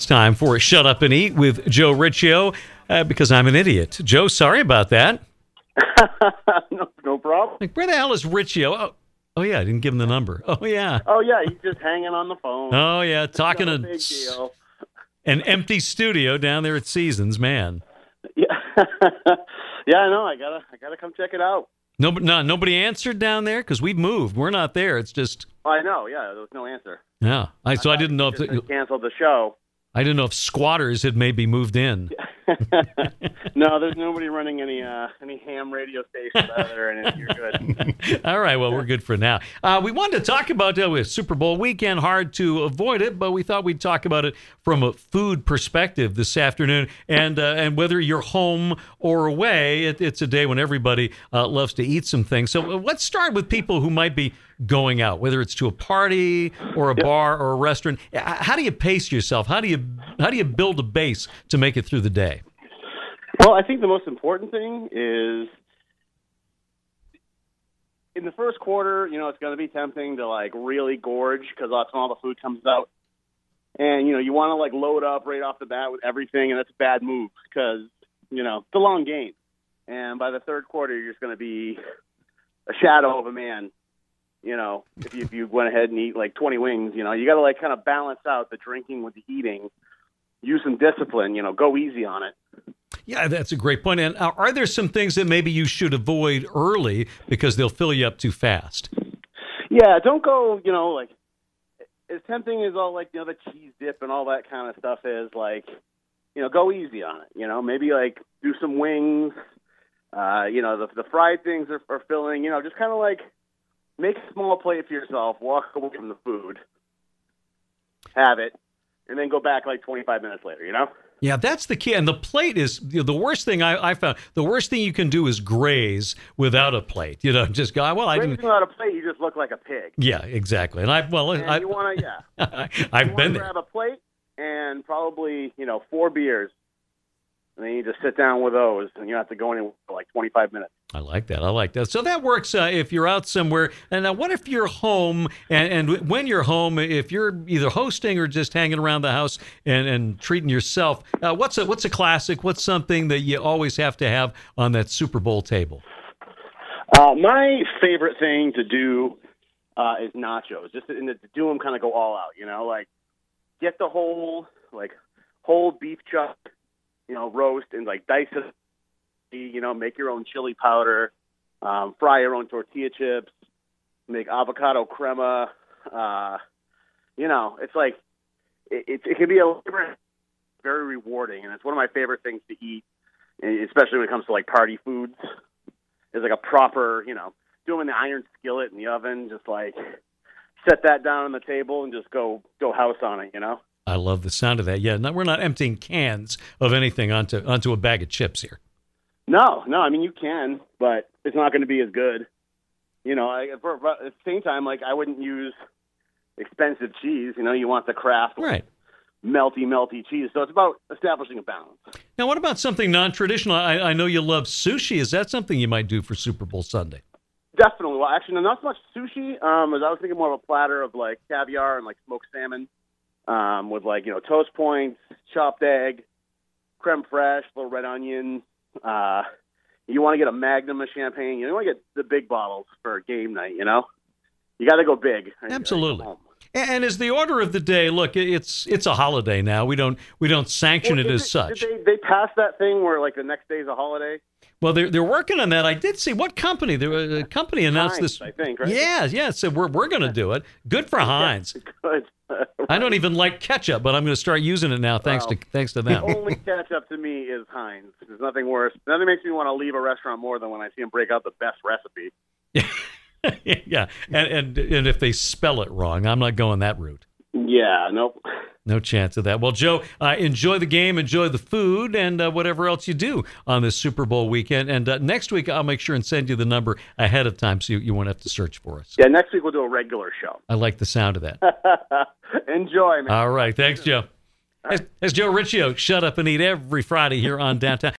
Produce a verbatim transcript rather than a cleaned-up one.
it's time for Shut Up and Eat with Joe Riccio, uh, because I'm an idiot. Joe, sorry about that. no, no problem. Like, where the hell is Riccio? Oh, oh, yeah, I didn't give him the number. Oh, yeah. Oh, yeah, he's just hanging on the phone. Oh, yeah, talking no to big deal. an empty studio down there at Seasons, man. Yeah, yeah, I know. I gotta, I gotta come check it out. No, no, nobody answered down there because we've moved. We're not there. It's just. I know. Yeah, there was no answer. Yeah, I, so I, I didn't know if they the, canceled the show. I didn't know if squatters had maybe moved in. No, there's nobody running any uh, any ham radio stations either, and you're good. All right, well, we're good for now. Uh, we wanted to talk about uh, with Super Bowl weekend, hard to avoid it, but we thought we'd talk about it from a food perspective this afternoon, and uh, and whether you're home or away, it, it's a day when everybody uh, loves to eat some things. So uh, let's start with people who might be going out, whether it's to a party or a yep. bar or a restaurant. How do you pace yourself? How do you how do you build a base to make it through the day? Well, I think the most important thing is in the first quarter, you know, it's going to be tempting to like really gorge because that's when all the food comes out. And, you know, you want to like load up right off the bat with everything, and that's a bad move because, you know, it's a long game. And by the third quarter, you're just going to be a shadow of a man. You know, if you, if you went ahead and eat like twenty wings, you know, you got to like kind of balance out the drinking with the eating. Use some discipline, you know, go easy on it. Yeah, that's a great point. And are there some things that maybe you should avoid early because they'll fill you up too fast? Yeah, don't go, you know, like, as tempting as all, like, you know, the cheese dip and all that kind of stuff is, like, you know, go easy on it. You know, maybe, like, do some wings. Uh, you know, the, the fried things are, are filling. You know, just kind of, like, make a small plate for yourself, walk away from the food, have it, and then go back, like, twenty-five minutes later, you know? Yeah, that's the key. And the plate is you know, the worst thing I, I found. The worst thing you can do is graze without a plate. You know, just go, well, I didn't. Without a plate, you just look like a pig. Yeah, exactly. And I, well, and I, you want to, yeah. I've you been to there. Grab a plate and probably, you know, four beers. And then you just sit down with those, and you don't have to go anywhere for like twenty-five minutes. I like that. I like that. So that works uh, if you're out somewhere. And now what if you're home, and, and when you're home, if you're either hosting or just hanging around the house and, and treating yourself, uh, what's a, what's a classic? What's something that you always have to have on that Super Bowl table? Uh, my favorite thing to do uh, is nachos. Just to, to do them kind of go all out, you know, like get the whole, like, whole beef chuck, you know, roast and like dice it, you know, make your own chili powder, um, fry your own tortilla chips, make avocado crema. Uh, you know, it's like, it, it, it can be a very rewarding, and it's one of my favorite things to eat, especially when it comes to like party foods. It's like a proper, you know, do them in the iron skillet in the oven, just like set that down on the table and just go, go house on it, you know? I love the sound of that. Yeah, no, we're not emptying cans of anything onto onto a bag of chips here. No, no. I mean, you can, but it's not going to be as good. You know, I, for, for, at the same time, like I wouldn't use expensive cheese. You know, you want the Kraft, right? Melty, melty cheese. So it's about establishing a balance. Now, what about something non-traditional? I, I know you love sushi. Is that something you might do for Super Bowl Sunday? Definitely. Well, actually, not so much sushi. Um, as I was thinking more of a platter of like caviar and like smoked salmon. Um, with like, you know, toast points, chopped egg, creme fraiche, little red onion. Uh, you want to get a magnum of champagne. You don't want to get the big bottles for game night, you know? You got to go big. Absolutely. And as the order of the day, look, it's it's a holiday now. We don't we don't sanction well, it as it, such. Did they, they pass that thing where like the next day is a holiday? Well, they're they're working on that. I did see what company. There was a company announced Heinz, this. I think, right? Yeah, yeah. So we're we're going to do it. Good for Heinz. Good. Right. I don't even like ketchup, but I'm going to start using it now. Thanks well, to thanks to them. The only ketchup to me is Heinz. There's nothing worse. Nothing makes me want to leave a restaurant more than when I see them break out the best recipe. Yeah, and, and and if they spell it wrong, I'm not going that route. Yeah, nope. No chance of that. Well, Joe, uh, enjoy the game, enjoy the food, and uh, whatever else you do on this Super Bowl weekend. And uh, next week, I'll make sure and send you the number ahead of time so you, you won't have to search for us. Yeah, next week we'll do a regular show. I like the sound of that. Enjoy, man. All right. Thanks, Joe. That's Joe Riccio. Shut Up and Eat every Friday here on Downtown.